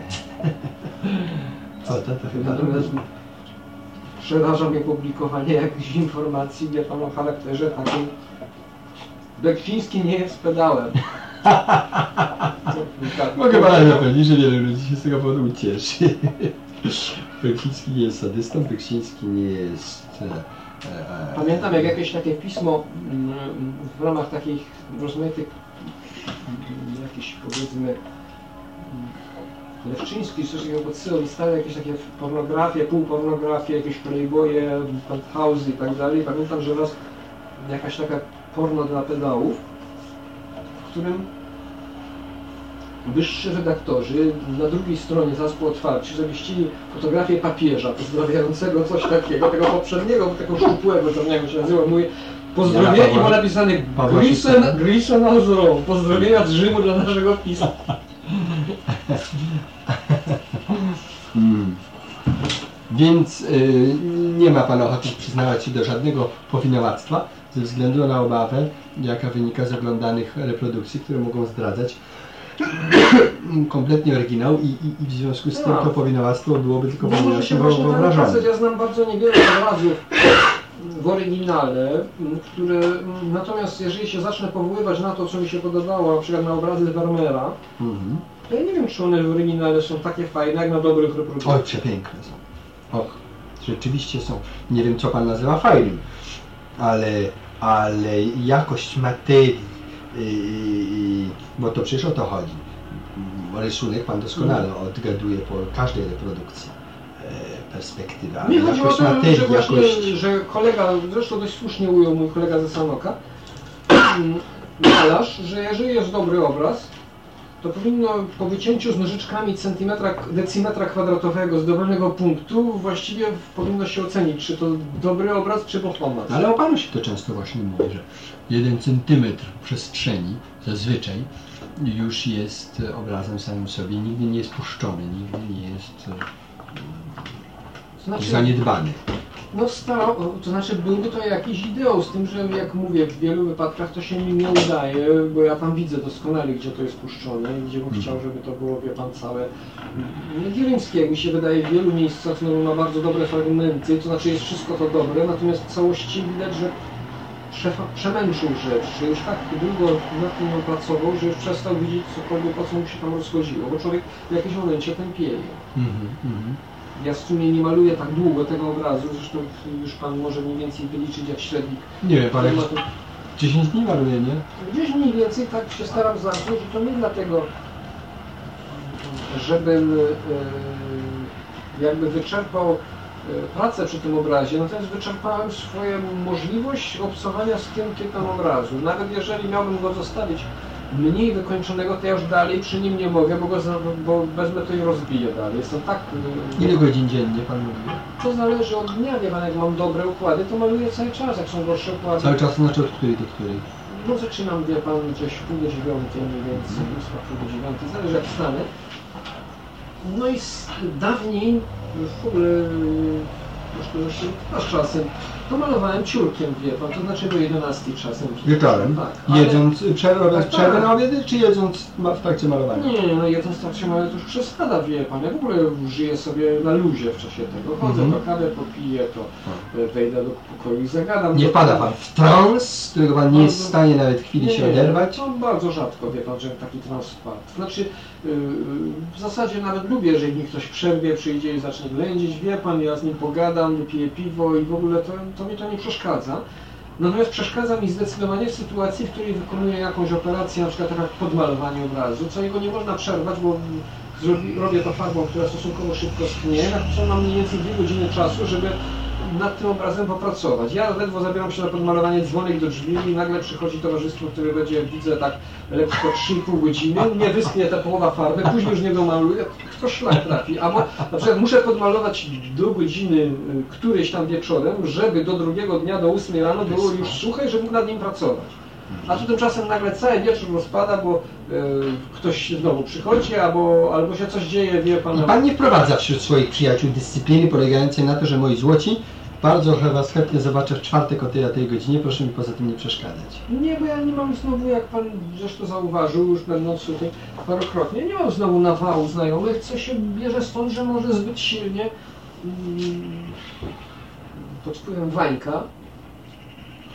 Po to to chyba Natomiast robimy. przeraża mnie publikowanie jakichś informacji, wie pan, o charakterze takim... Beksiński nie jest pedałem. Mogę pana zapewnić, że wielu ludzi się z tego powodu ucieszy. Beksiński nie jest sadystą, Beksiński nie jest... E, e, Pamiętam, jak jakieś takie pismo w ramach takich rozmaitych, jakiś powiedzmy Lewczyński, coś takiego podsyłał i stały jakieś takie pornografie, półpornografie, jakieś playboye, penthouse'y i tak dalej. Pamiętam, że raz jakaś taka porno dla pedałów, w którym wyższy redaktorzy na drugiej stronie, zaraz po otwarciu, zamieścili fotografię papieża pozdrawiającego coś takiego, tego poprzedniego, tego szczupłego, co nie wiem, się nazywa, mój pozdrowienie, było napisane Grisen Alzorą, pozdrowienia z Rzymu dla naszego pisma. Hmm. Więc y, nie ma pan ochoty przyznawać się do żadnego powinowactwa ze względu na obawę, jaka wynika z oglądanych reprodukcji, które mogą zdradzać kompletnie oryginał i, i, i w związku z tym to powinowactwo byłoby tylko no, może się właśnie wyobrażone. Ja znam bardzo niewiele obrazów w oryginale, które natomiast jeżeli się zacznę powoływać na to, co mi się podobało, na przykład na obrazy Vermeera, mhm. to ja nie wiem, czy one w oryginale są takie fajne, jak na dobrych reprodukcjach. Oj, przepiękne są. Och, rzeczywiście są. Nie wiem, co pan nazywa fajnym, ale, ale jakość materii, yy, bo to przecież o to chodzi. Rysunek pan doskonale mm. odgaduje po każdej reprodukcji e, perspektywę. Mi chodzi o to, materii, że, właśnie, jakość... że kolega, zresztą dość słusznie ujął mój kolega ze Sanoka, malarz, że jeżeli jest dobry obraz, to powinno po wycięciu z nożyczkami centymetra, decymetra kwadratowego z dowolnego punktu właściwie powinno się ocenić, czy to dobry obraz, czy pochłonacz. Ale o panu się to często właśnie mówi, że jeden centymetr przestrzeni zazwyczaj już jest obrazem samym sobie, nigdy nie jest puszczony, nigdy nie jest znaczy, zaniedbany. No staro, to znaczy byłby to jakiś ideał, z tym, że jak mówię, w wielu wypadkach to się mi nie udaje, bo ja tam widzę doskonale, gdzie to jest puszczone i gdzie bym chciał, żeby to było, wie pan, całe. Gieriński, jak mi się wydaje, w wielu miejscach no, ma bardzo dobre fragmenty, to znaczy jest wszystko to dobre, natomiast w całości widać, że przemęczył rzecz, że już tak długo nad tym pracował, że już przestał widzieć cokolwiek, o co mu się tam rozchodziło, bo człowiek w jakimś momencie tępieje. Mm-hmm. Ja w sumie nie maluję tak długo tego obrazu, zresztą już pan może mniej więcej wyliczyć jak średnik. Nie wiem, pan jakieś dziesięć dni maluje, nie? Gdzieś mniej więcej tak się staram zamknąć i to nie dlatego, żebym yy, jakby wyczerpał pracę przy tym obrazie, natomiast wyczerpałem swoją możliwość obcowania z tym typem obrazu. Nawet jeżeli miałbym go zostawić mniej wykończonego, to ja już dalej przy nim nie mogę, bo, go, bo wezmę to i rozbiję dalej. Jestem tak... Ile godzin dziennie pan mówi? To zależy od dnia, wie pan, jak mam dobre układy, to maluję cały czas, jak są gorsze układy. Cały czas, znaczy od której do której? No zaczynam, wie pan, gdzieś pół do dziewiątej, mniej więcej, ósma, pół do dziewiątej, zależy jak wstanę. No i dawniej w ogóle, zresztą z czasem, to malowałem ciurkiem, wie pan, to znaczy do jedenastej czasem. Wieczorem? Tak. Jedząc, przerwę, tak, przerwę tak. na obiady, czy jedząc w trakcie malowania? Nie, no jedząc w trakcie malowania to już przesada, wie pan. Ja w ogóle żyję sobie na luzie w czasie tego. Chodzę, mm-hmm. to kawę popiję, to tak. wejdę do pokoju i zagadam. Nie pada pan w trans, z którego pan nie jest w stanie nawet chwili nie, się oderwać? No bardzo rzadko, wie pan, że taki trans wpadł. Znaczy, yy, w zasadzie nawet lubię, jeżeli mi ktoś przerwie, przyjdzie i zacznie ględzić, wie pan, ja z nim pogadam, wypiję piwo i w ogóle to, to mi to nie przeszkadza. Natomiast przeszkadza mi zdecydowanie w sytuacji, w której wykonuję jakąś operację, na przykład tak podmalowanie obrazu, co jego nie można przerwać, bo robię to farbą, która stosunkowo szybko schnie, na co mam mniej więcej dwie godziny czasu, żeby nad tym obrazem popracować. Ja ledwo zabieram się na podmalowanie dzwonek do drzwi i nagle przychodzi towarzystwo, które będzie, widzę, tak lekko trzy i pół godziny, nie wyschnie ta połowa farby, później już nie domaluję, kto szlak trafi. Albo na przykład muszę podmalować do godziny którejś tam wieczorem, żeby do drugiego dnia, do ósmej rano było już suche i żeby mógł nad nim pracować. A tu tymczasem nagle cały wieczór rozpada, bo e, ktoś znowu przychodzi, albo, albo się coś dzieje, wie pan... I pan nie wprowadza wśród swoich przyjaciół dyscypliny polegającej na to, że moi złoci, bardzo was chętnie zobaczę w czwartek o tej, o tej godzinie, proszę mi poza tym nie przeszkadzać. Nie, bo ja nie mam znowu, jak pan zresztą zauważył, już będąc tutaj parokrotnie, nie mam znowu nawału znajomych, co się bierze stąd, że może zbyt silnie mm, pod wpływem Wańka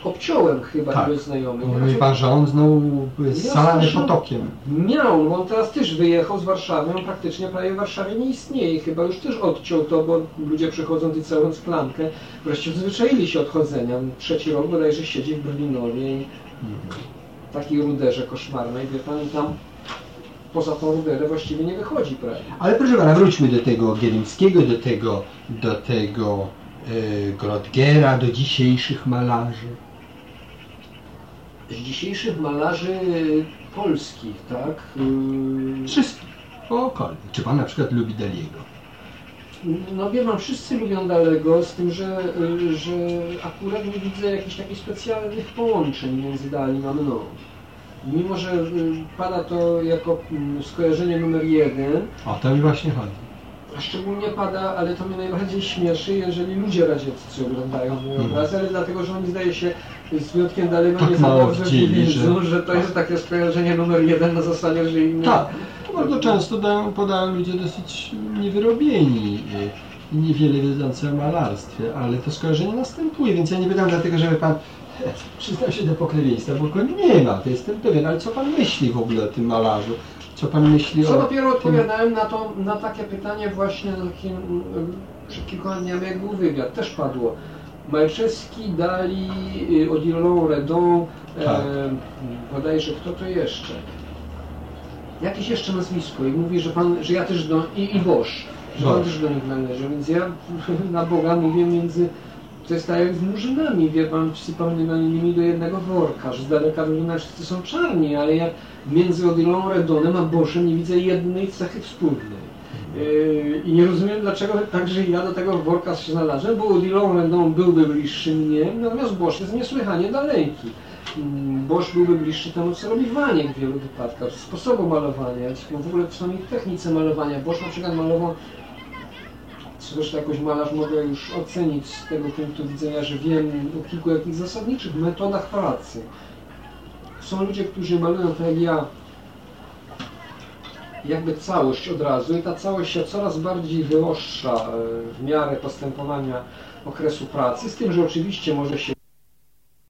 obciąłem chyba Tak. ilość znajomych. Mówi Znaczy, pan, że on znowu scalany zresztą potokiem. miał, bo on teraz też wyjechał z Warszawy, on praktycznie prawie w Warszawie nie istnieje. Chyba już też odciął to, bo ludzie przychodząc i całując klamkę, wreszcie przyzwyczaili się od chodzenia. Trzeci rok bodajże siedzi w Berlinowie i takiej ruderze koszmarnej, wie pan, i tam poza tą ruderę właściwie nie wychodzi prawie. Ale proszę pana, wróćmy do tego Gierymskiego, do tego, do tego e, Grotgera, do dzisiejszych malarzy. Z dzisiejszych malarzy polskich, tak? Yy, Wszystkich, kogokolwiek. Czy pan na przykład lubi Daliego? No wie pan, wszyscy lubią Dalego, z tym, że, y, że akurat nie widzę jakichś takich specjalnych połączeń między Dalim a mną. Mimo, że y, pada to jako y, skojarzenie numer jeden, O, to mi właśnie chodzi. a szczególnie pada, ale to mnie najbardziej śmieszy, jeżeli ludzie radzieccy oglądają mój Mhm. obraz, ale dlatego, że oni zdaje się z wyjątkiem Dalego Tak nie za mało dobrze widzieli, wiedzą, że- że to jest takie skojarzenie numer jeden na zasadzie, że inne... Tak, bardzo często dają, podają ludzie dosyć niewyrobieni i niewiele wiedzący o malarstwie, ale to skojarzenie następuje, więc ja nie pytam dlatego, żeby pan przyznał się do pokrewieństwa, bo go nie ma, to jestem pewien, ale co pan myśli w ogóle o tym malarzu? Co pan myśli Co o dopiero tym... odpowiadałem na, to, na takie pytanie właśnie na takim, mm, przed kilkoma dniami, jak był wywiad, też padło. Malczewski, Dali, y, Odilon, Redon, Tak. e, bodajże kto to jeszcze? Jakieś jeszcze nazwisko i mówi, że pan, że ja też do... i, i Bosch, że Bosch. pan też do nich należy, więc ja na Boga mówię między... To jest tak jak z murzynami, wie pan, wsypamy nimi do jednego worka, że z daleka wygląda, że wszyscy są czarni, ale ja między Odilon, Redonem a Boschem nie widzę jednej cechy wspólnej. Yy, I nie rozumiem, dlaczego także ja do tego worka się znalazłem, bo Odilon, Redon byłby bliższy mnie, natomiast Bosch jest niesłychanie daleki. Yy, Bosch byłby bliższy temu, co robi Waniek w wielu wypadkach, sposobu malowania, w ogóle w samej technice malowania. Bosch na przykład malował, zresztą jakoś malarz mogę już ocenić z tego punktu widzenia, że wiem o kilku jakich zasadniczych metodach pracy. Są ludzie, którzy malują tak jak ja, jakby całość od razu i ta całość się coraz bardziej wyostrza w miarę postępowania okresu pracy, z tym, że oczywiście może się